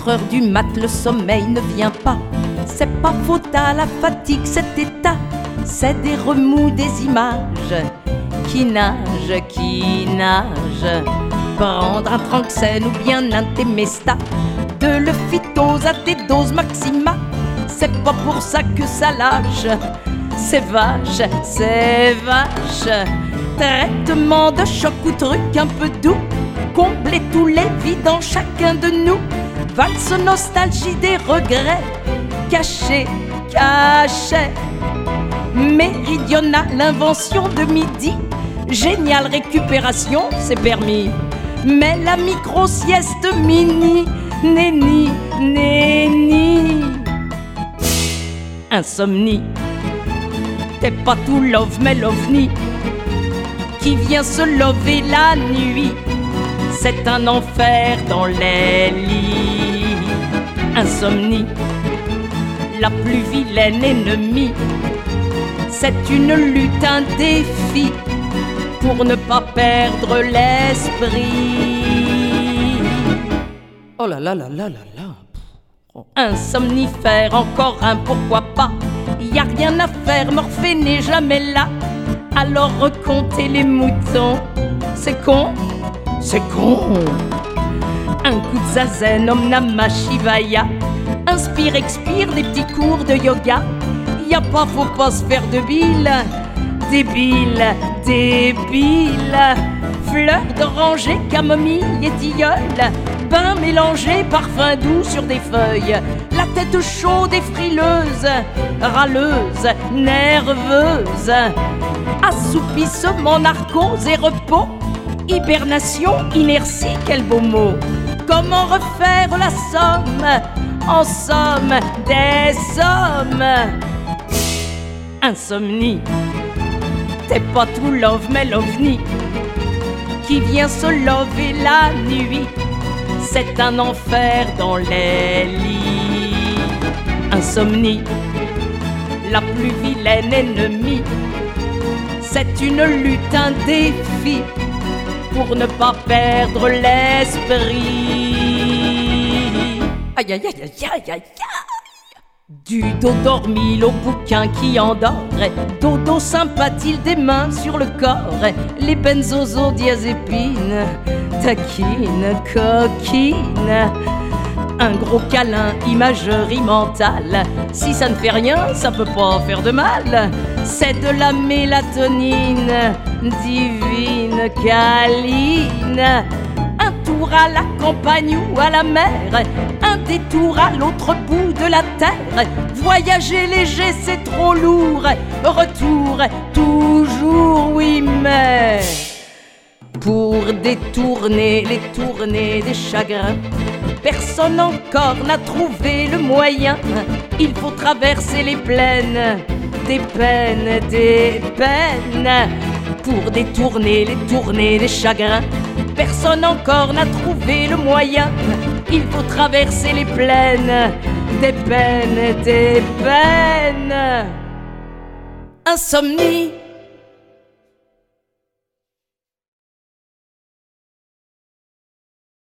4 heures du mat, le sommeil ne vient pas. C'est pas faute à la fatigue, cet état, c'est des remous, des images qui nagent, qui nagent. Prendre un Tranxène ou bien un Temesta, de l'euphytose à des doses maxima, c'est pas pour ça que ça lâche. C'est vache, c'est vache. Traitement de choc ou truc un peu doux, combler tous les vides en chacun de nous. Valse nostalgie des regrets, cachés, cachés. Méridionale invention de midi, géniale récupération, c'est permis. Mais la micro-sieste mini, nenni, nenni. Insomnie, t'es pas tout love mais l'ovni qui vient se lover la nuit. C'est un enfer dans les lits. Insomnie, la plus vilaine ennemie. C'est une lutte, un défi pour ne pas perdre l'esprit. Oh là là là là là là. Un somnifère, encore un pourquoi pas. Y a rien à faire, Morphée n'est jamais là. Alors recomptez les moutons. C'est con, c'est con. Un coup de zazen, Om Namah Shivaya. Inspire, expire, des petits cours de yoga. Y a pas, faut pas se faire de bile. Débile, débile. Fleurs d'oranger, camomille et tilleul. Bain mélangé, parfum doux sur des feuilles. La tête chaude et frileuse, râleuse, nerveuse. Assoupissement, narcose et repos. Hibernation, inertie, quel beau mot. Comment refaire la somme? En somme, des sommes. Insomnie, t'es pas tout love mais l'ovni qui vient se lover la nuit. C'est un enfer dans les lits. Insomnie, la plus vilaine ennemie. C'est une lutte, un défi pour ne pas perdre l'esprit. Aïe aïe aïe aïe aïe aïe. Du dos dormil au bouquin qui endort. Dodo sympathie des mains sur le corps. Les benzodiazépines taquine, coquine. Un gros câlin, imagerie mentale. Si ça ne fait rien, ça peut pas faire de mal. C'est de la mélatonine divine, câline. Un tour à la campagne ou à la mer, un détour à l'autre bout de la terre. Voyager léger, c'est trop lourd. Retour, toujours, oui, mais pour détourner les tournées des chagrins, personne encore n'a trouvé le moyen. Il faut traverser les plaines des peines, des peines. Pour détourner les tournées des chagrins, personne encore n'a trouvé le moyen. Il faut traverser les plaines des peines, des peines. Insomnie,